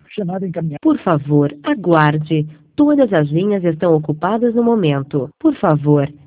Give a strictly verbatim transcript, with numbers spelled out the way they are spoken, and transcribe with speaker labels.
Speaker 1: Chamada encaminhada.
Speaker 2: Por favor, aguarde. Todas as linhas estão ocupadas no momento. Por favor,